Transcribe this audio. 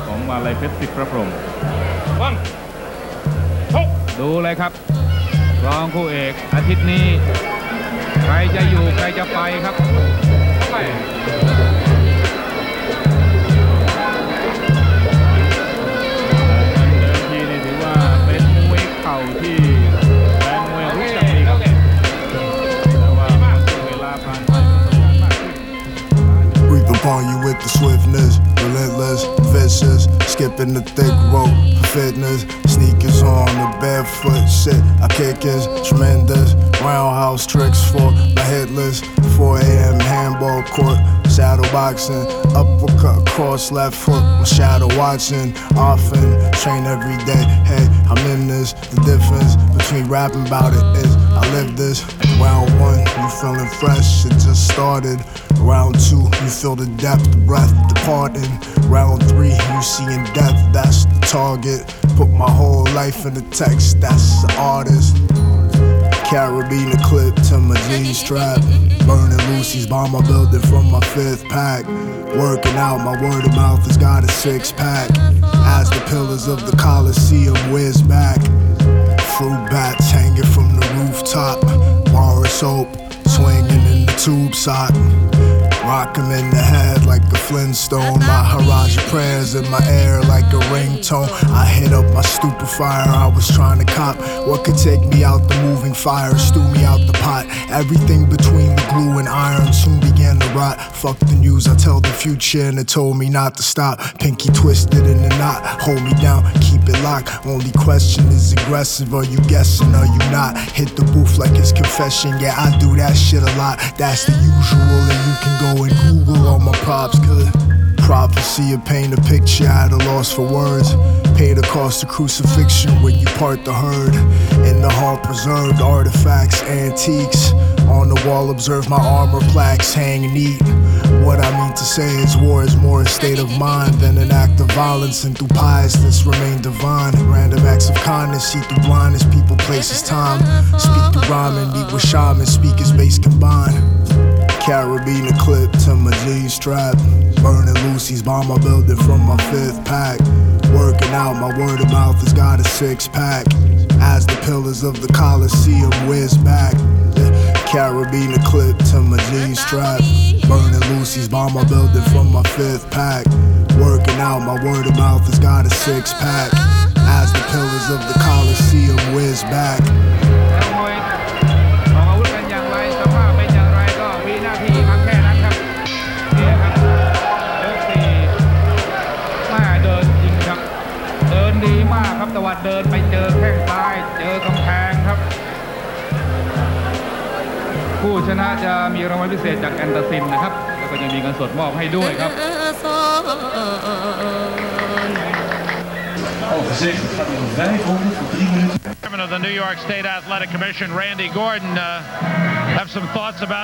ของมาลัยเพชรสิทธิ์พระพรหมดูเลยครับรองคู่เอกอาทิตย์นี้ใครจะอยู่ใครจะไปครับเดิมทีนี่ถือว่าเป็นมวยเข่าที่แฟนมวยรู้จักดีครับแต่ว่าเวลาผ่านไปประสบการณ์มากขึ้น Creep upon you with the swiftness, relentless, vicious, skipping the thick rope for fitness. Sneakers on the barefoot shit. I kick is tremendous. Roundhouse tricks for my headless. 4 a.m. handball court. Shadow boxing, uppercut, cross left hook. My shadow watching, often train every day. Hey, I'm in this. The difference between rapping about it is I live this. Round 1, you feeling fresh, it just started. Round 2, you feel the depth, the breath departing. Round 3, you seeing death, that's the target. Put my whole life in the text, that's the artist. Carabiner clip to my jeans strap. Burning Lucy's bomb my building from my 5th pack. Working out, my word of mouth has got a 6-pack. As the pillars of the Coliseum whiz back. Fruit bats hanging from the rooftop. Morris Hope swinging in the tube sock. Rock him in the head like a Flintstone. Maharaja prayers in my ear like a ringtone. I hit up my stupefier, I was trying to cop what could take me out the moving fire, stew me out the pot. Everything between the glue and iron soon began to rot. Fuck the news, I tell the future and it told me not to stop. Pinky twisted in the knot, hold me down, keep it locked. Only question is aggressive, are you guessing, are you not? Hit the booth like it's confession, yeah I do that shit a lot. That's the usual and you can go and Google all my props, good. Prophecy of paint a picture at a loss for words. Pay the cost of crucifixion when you part the herd. In the hall preserved artifacts, antiques. On the wall observe my armor plaques hang neat. What I mean to say is war is more a state of mind than an act of violence, and through piousness remain divine. Random acts of kindness see through blindness, people, places, time. Speak through rhyme and meet with shaman, speakers base combined. Carabiner clip to my jeans strap. Burning Lucy's bomb my building from my 5th pack. Working out, my word of mouth has got a 6-pack. As the pillars of the Coliseum whiz back. Carabiner clip to my jeans strap. Burning Lucy's bomb my building from my 5th pack. Working out, my word of mouth has got a 6-pack. As the pillars of the Coliseum whiz back. ตะวันเดินไปเจอแข้งซ้ายเจอกำแพงครับผู้ชนะจะมีรางวัลพิเศษจากแอนตาซินนะครับแล้วก็จะมีเงินสดมอบให้ด้วยครับ Chairman of the New York State Athletic Commission, Randy Gordon, have some thoughts about